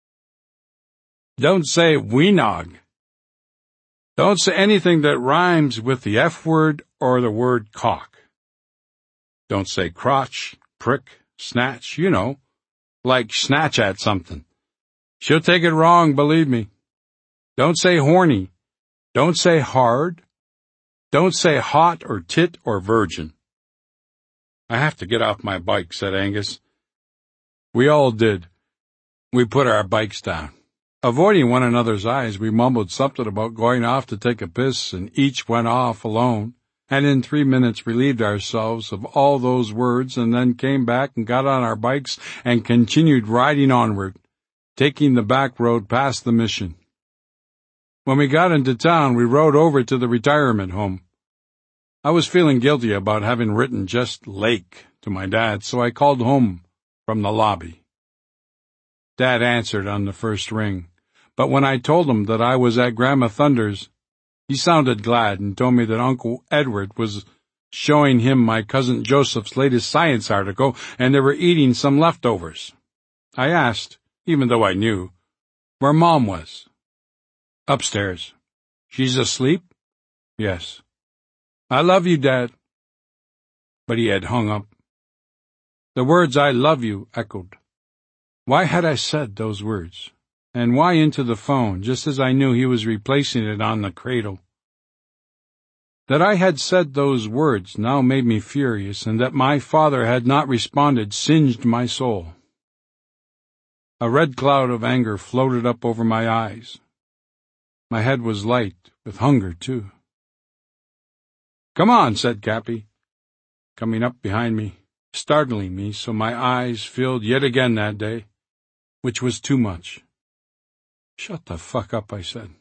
Don't say weenog. Don't say anything that rhymes with the F word or the word cock. Don't say crotch, prick, snatch, you know, like snatch at something. She'll take it wrong, believe me. Don't say horny. Don't say hard. Don't say hot or tit or virgin." "I have to get off my bike," said Angus. We all did. We put our bikes down. Avoiding one another's eyes, we mumbled something about going off to take a piss, and each went off alone, and in three minutes relieved ourselves of all those words, and then came back and got on our bikes and continued riding onward, taking the back road past the mission. When we got into town, we rode over to the retirement home. I was feeling guilty about having written just Lake to my dad, so I called home from the lobby. Dad answered on the first ring, but when I told him that I was at Grandma Thunder's, he sounded glad and told me that Uncle Edward was showing him my cousin Joseph's latest science article, and they were eating some leftovers. I asked, even though I knew, where Mom was. "Upstairs." "She's asleep?" "Yes." "I love you, Dad." But he had hung up. The words "I love you" echoed. Why had I said those words? And why into the phone, just as I knew he was replacing it on the cradle? That I had said those words now made me furious, and that my father had not responded singed my soul. A red cloud of anger floated up over my eyes. My head was light with hunger, too. "Come on," said Cappy, coming up behind me, startling me so my eyes filled yet again that day, which was too much. "Shut the fuck up," I said.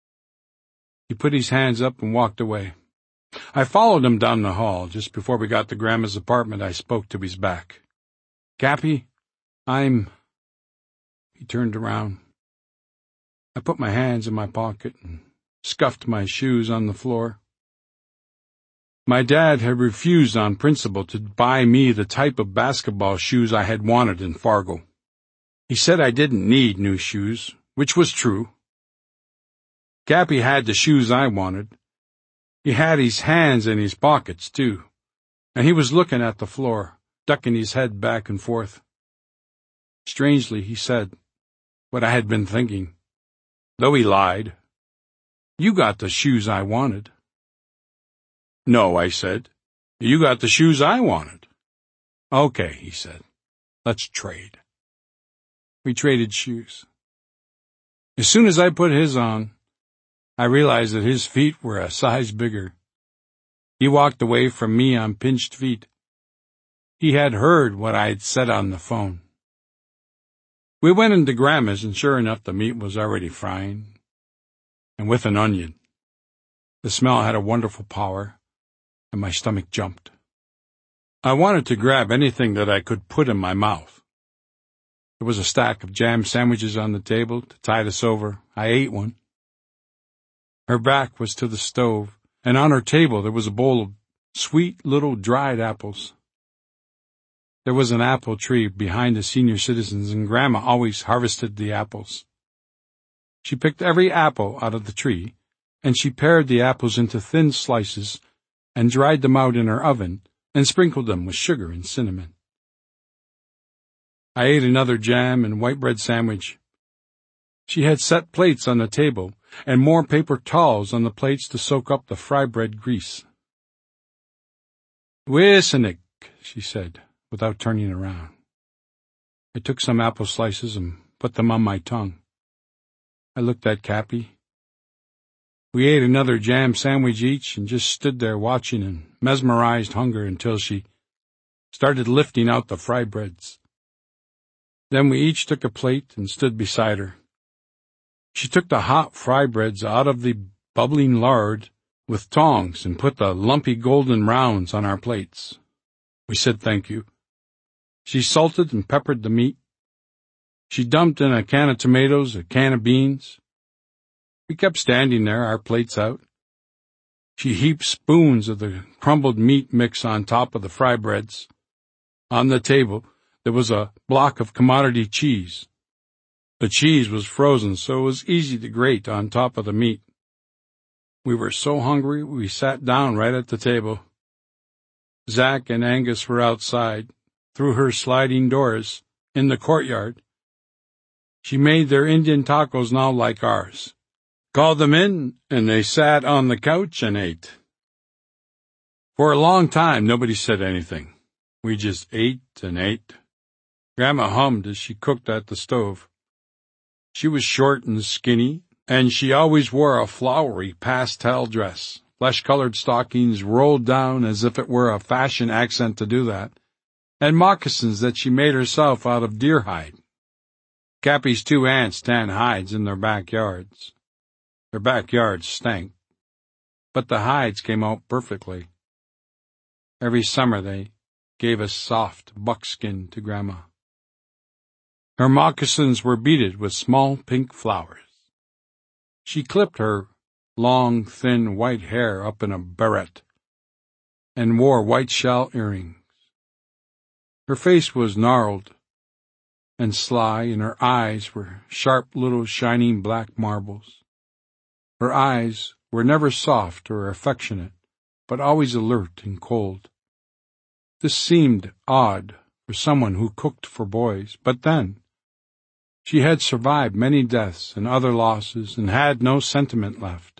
He put his hands up and walked away. I followed him down the hall. Just before we got to Grandma's apartment, I spoke to his back. "Cappy, I'm—" He turned around. I put my hands in my pocket and scuffed my shoes on the floor. My dad had refused on principle to buy me the type of basketball shoes I had wanted in Fargo. He said I didn't need new shoes, which was true. Cappy had the shoes I wanted. He had his hands in his pockets, too, and he was looking at the floor, ducking his head back and forth. Strangely, he said what I had been thinking, though he lied. "You got the shoes I wanted." "No," I said. "You got the shoes I wanted." "Okay," he said. "Let's trade." We traded shoes. As soon as I put his on, I realized that his feet were a size bigger. He walked away from me on pinched feet. He had heard what I had said on the phone. We went into Grandma's, and sure enough, the meat was already frying, and with an onion. The smell had a wonderful power, and my stomach jumped. I wanted to grab anything that I could put in my mouth. There was a stack of jam sandwiches on the table to tide us over. I ate one. Her back was to the stove, and on her table there was a bowl of sweet little dried apples. There was an apple tree behind the senior citizens, and Grandma always harvested the apples. She picked every apple out of the tree, and she pared the apples into thin slices and dried them out in her oven and sprinkled them with sugar and cinnamon. I ate another jam and white bread sandwich. She had set plates on the table and more paper towels on the plates to soak up the fry bread grease. "Wissenik," she said, without turning around. I took some apple slices and put them on my tongue. I looked at Cappy. We ate another jam sandwich each and just stood there watching in mesmerized hunger until she started lifting out the fry breads. Then we each took a plate and stood beside her. She took the hot fry breads out of the bubbling lard with tongs and put the lumpy golden rounds on our plates. We said thank you. She salted and peppered the meat. She dumped in a can of tomatoes, a can of beans. We kept standing there, our plates out. She heaped spoons of the crumbled meat mix on top of the fry breads. On the table, there was a block of commodity cheese. The cheese was frozen, so it was easy to grate on top of the meat. We were so hungry, we sat down right at the table. Zach and Angus were outside, through her sliding doors, in the courtyard. She made their Indian tacos now like ours. Called them in, and they sat on the couch and ate. For a long time, nobody said anything. We just ate and ate. Grandma hummed as she cooked at the stove. She was short and skinny, and she always wore a flowery pastel dress, flesh-colored stockings rolled down as if it were a fashion accent to do that, and moccasins that she made herself out of deer hide. Cappy's two aunts tanned hides in their backyards. Their backyards stank, but the hides came out perfectly. Every summer they gave a soft buckskin to Grandma. Her moccasins were beaded with small pink flowers. She clipped her long, thin white hair up in a barrette and wore white shell earrings. Her face was gnarled and sly, and her eyes were sharp little shining black marbles. Her eyes were never soft or affectionate, but always alert and cold. This seemed odd for someone who cooked for boys, but then, she had survived many deaths and other losses and had no sentiment left.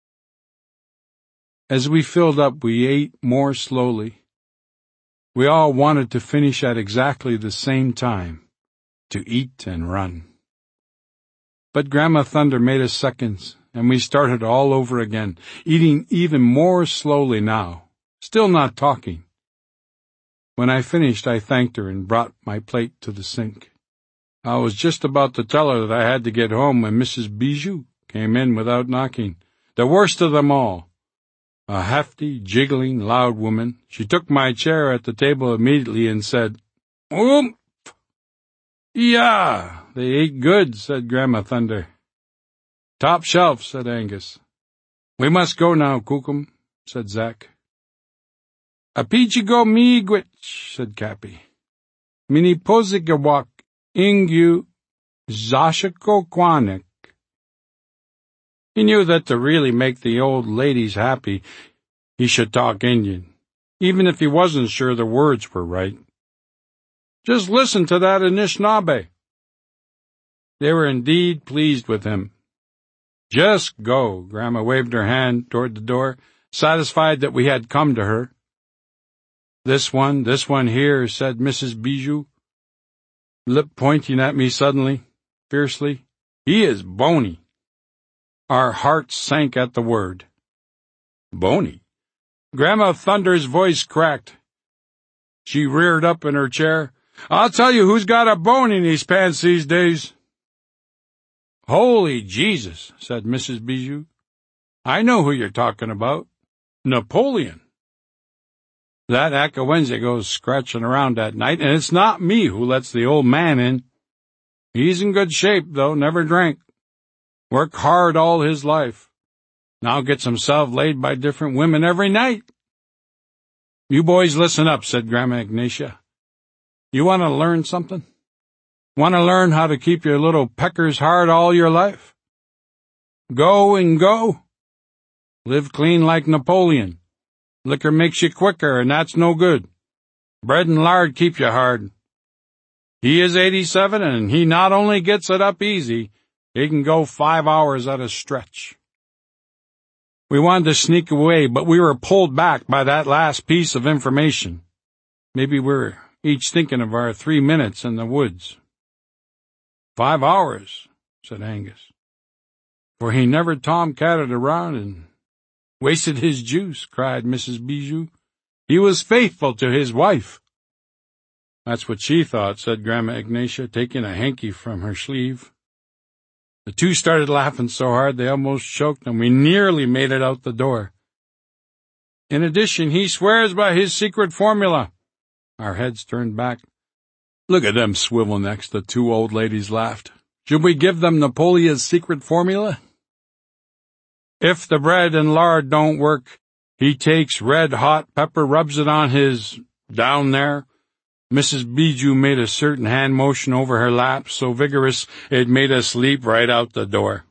As we filled up, we ate more slowly. We all wanted to finish at exactly the same time, to eat and run. But Grandma Thunder made us seconds, and we started all over again, eating even more slowly now, still not talking. When I finished, I thanked her and brought my plate to the sink. I was just about to tell her that I had to get home when Missus Bijou came in without knocking, the worst of them all. A hefty, jiggling, loud woman. She took my chair at the table immediately and said, "Oomph!" "Yeah, they ate good," said Grandma Thunder. "Top shelf," said Angus. "We must go now, Kookum," said Zack. "Apichigo miigwich," said Cappy. "Minipozigawak ingu zashiko kwanik." He knew that to really make the old ladies happy, he should talk Indian, even if he wasn't sure the words were right. Just listen to that Anishinaabe. They were indeed pleased with him. "Just go," Grandma waved her hand toward the door, satisfied that we had come to her. "This one, this one here," said Missus Bijou, lip pointing at me suddenly, fiercely. "He is bony." Our hearts sank at the word. Bony? Grandma Thunder's voice cracked. She reared up in her chair. "I'll tell you who's got a bone in his pants these days." "Holy Jesus," said Missus Bijou. "I know who you're talking about. Napoleon. That Akawenze goes scratching around at night, and it's not me who lets the old man in. He's in good shape, though, never drank. Worked hard all his life. Now gets himself laid by different women every night." "You boys listen up," said Grandma Ignatia. "You want to learn something? Want to learn how to keep your little peckers hard all your life? Go and go. Live clean like Napoleon. Liquor makes you quicker, and that's no good. Bread and lard keep you hard. He is eighty-seven, and he not only gets it up easy, he can go five hours at a stretch." We wanted to sneak away, but we were pulled back by that last piece of information. Maybe we're each thinking of our three minutes in the woods. "Five hours," said Angus. "For he never tomcatted around and wasted his juice," cried Missus Bijou. "He was faithful to his wife." "That's what she thought," said Grandma Ignatia, taking a hanky from her sleeve. The two started laughing so hard they almost choked, and we nearly made it out the door. "In addition, he swears by his secret formula." Our heads turned back. "Look at them swivel necks," the two old ladies laughed. "Should we give them Napoleon's secret formula?" "If the bread and lard don't work, he takes red-hot pepper, rubs it on his down there." Missus Bijou made a certain hand motion over her lap, so vigorous it made us leap right out the door.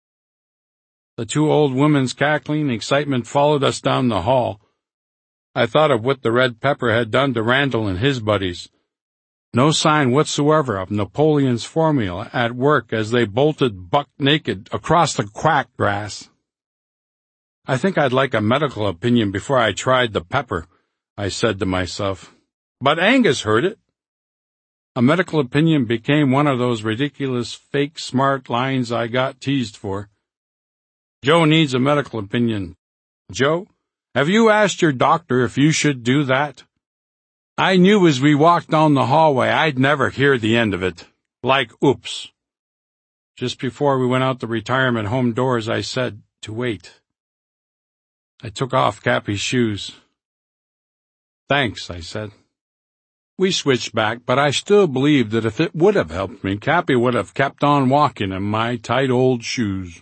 The two old women's cackling excitement followed us down the hall. I thought of what the red pepper had done to Randall and his buddies. No sign whatsoever of Napoleon's formula at work as they bolted buck-naked across the quack grass. "I think I'd like a medical opinion before I tried the pepper," I said to myself. But Angus heard it. A medical opinion became one of those ridiculous, fake, smart lines I got teased for. "Joe needs a medical opinion. Joe, have you asked your doctor if you should do that?" I knew as we walked down the hallway I'd never hear the end of it. Like, oops. Just before we went out the retirement home doors, I said to wait. I took off Cappy's shoes. "Thanks," I said. We switched back, but I still believed that if it would have helped me, Cappy would have kept on walking in my tight old shoes.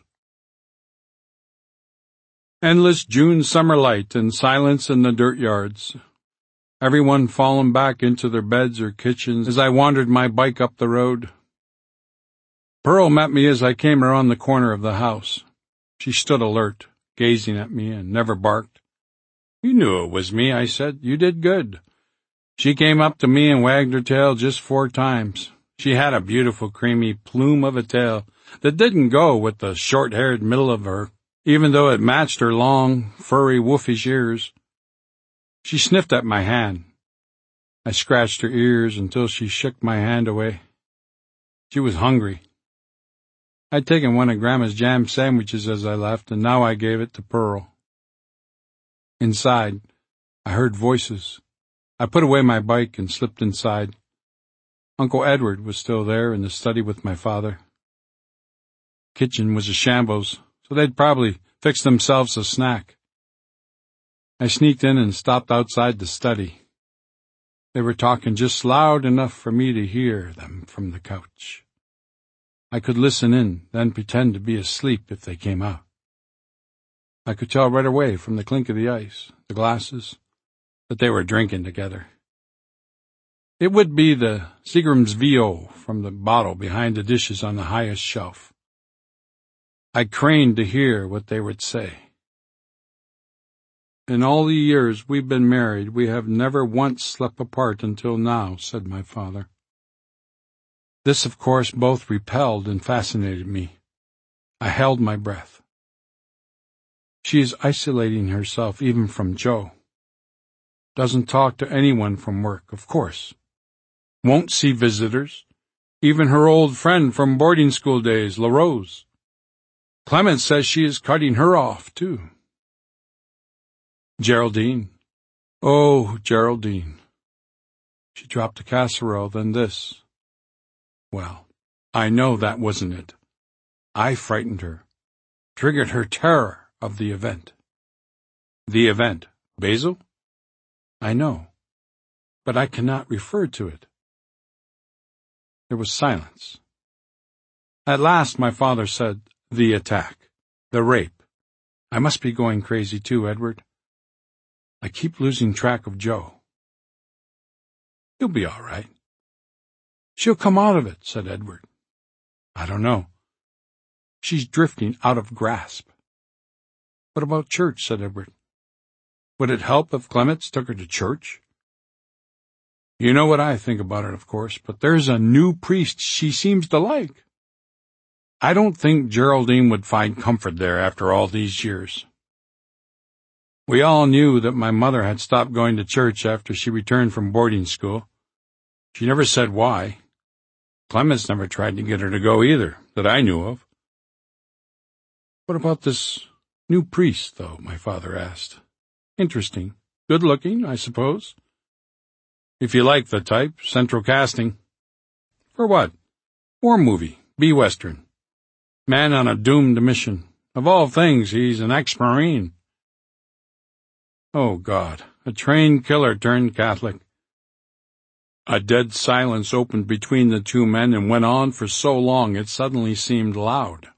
Endless June summer light and silence in the dirt yards. Everyone fallen back into their beds or kitchens as I wandered my bike up the road. Pearl met me as I came around the corner of the house. She stood alert, gazing at me, and never barked. "You knew it was me," I said. "You did good." She came up to me and wagged her tail just four times. She had a beautiful creamy plume of a tail that didn't go with the short-haired middle of her, even though it matched her long, furry, wolfish ears. She sniffed at my hand. I scratched her ears until she shook my hand away. She was hungry. I'd taken one of Grandma's jam sandwiches as I left, and now I gave it to Pearl. Inside, I heard voices. I put away my bike and slipped inside. Uncle Edward was still there in the study with my father. Kitchen was a shambles, so they'd probably fixed themselves a snack. I sneaked in and stopped outside the study. They were talking just loud enough for me to hear them from the couch. I could listen in, then pretend to be asleep if they came out. I could tell right away from the clink of the ice, the glasses, that they were drinking together. It would be the Seagram's V O from the bottle behind the dishes on the highest shelf. I craned to hear what they would say. In all the years we've been married, we have never once slept apart until now, said my father. This, of course, both repelled and fascinated me. I held my breath. She is isolating herself even from Joe. Doesn't talk to anyone from work, of course. Won't see visitors, even her old friend from boarding school days, LaRose. Clement says she is cutting her off, too. Geraldine. Oh, Geraldine. She dropped the casserole, then this. Well, I know that wasn't it. I frightened her, triggered her terror of the event. The event, Basil? I know, but I cannot refer to it. There was silence. At last my father said, the attack, the rape. I must be going crazy too, Edward. I keep losing track of Joe. He'll be all right. She'll come out of it, said Edward. I don't know. She's drifting out of grasp. What about church, said Edward. Would it help if Clements took her to church? You know what I think about it, of course, but there's a new priest she seems to like. I don't think Geraldine would find comfort there after all these years. We all knew that my mother had stopped going to church after she returned from boarding school. She never said why. Clements never tried to get her to go either, that I knew of. What about this new priest, though? My father asked. Interesting. Good-looking, I suppose. If you like the type, central casting. For what? War movie, B-Western. Man on a doomed mission. Of all things, he's an ex-Marine. Oh, God, a trained killer turned Catholic. A dead silence opened between the two men and went on for so long it suddenly seemed loud.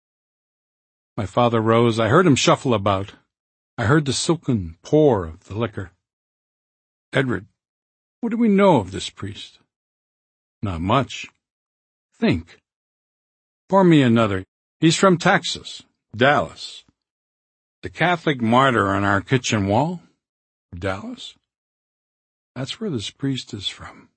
My father rose. I heard him shuffle about. I heard the silken pour of the liquor. Edward, what do we know of this priest? Not much. Think. Pour me another. He's from Texas, Dallas. The Catholic martyr on our kitchen wall? Dallas? That's where this priest is from.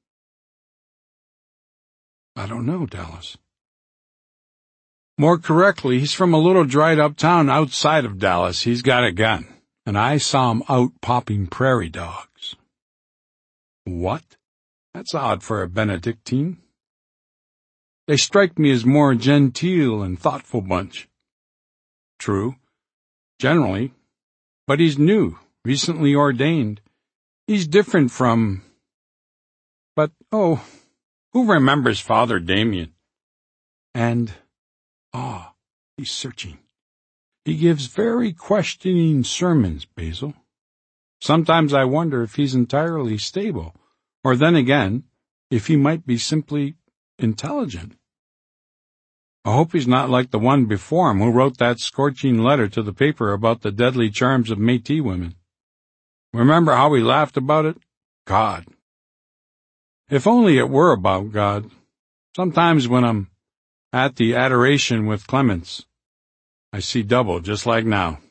I don't know, Dallas. More correctly, he's from a little dried-up town outside of Dallas. He's got a gun, and I saw him out popping prairie dogs. What? That's odd for a Benedictine. They strike me as more genteel and thoughtful bunch. True, generally, but he's new, recently ordained. He's different from... But, oh, who remembers Father Damien? And, ah, oh, he's searching. He gives very questioning sermons, Basil. Sometimes I wonder if he's entirely stable, or then again, if he might be simply intelligent. I hope he's not like the one before him who wrote that scorching letter to the paper about the deadly charms of Métis women. Remember how we laughed about it? God. If only it were about God. Sometimes when I'm at the adoration with Clements, I see double, just like now.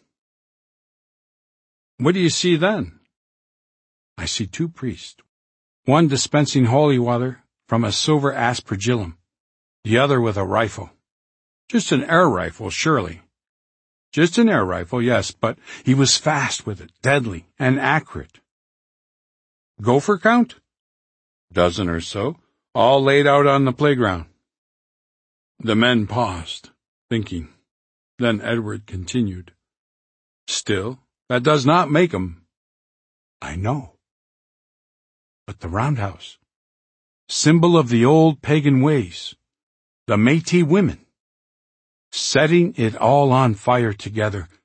What do you see then? I see two priests, one dispensing holy water from a silver aspergillum, the other with a rifle. Just an air rifle, surely. Just an air rifle, yes, but he was fast with it, deadly and accurate. Gopher count? Dozen or so, all laid out on the playground. The men paused. thinking. Then Edward continued, "Still, that does not make 'em." "I know. But the roundhouse, symbol of the old pagan ways, the Métis women, setting it all on fire together,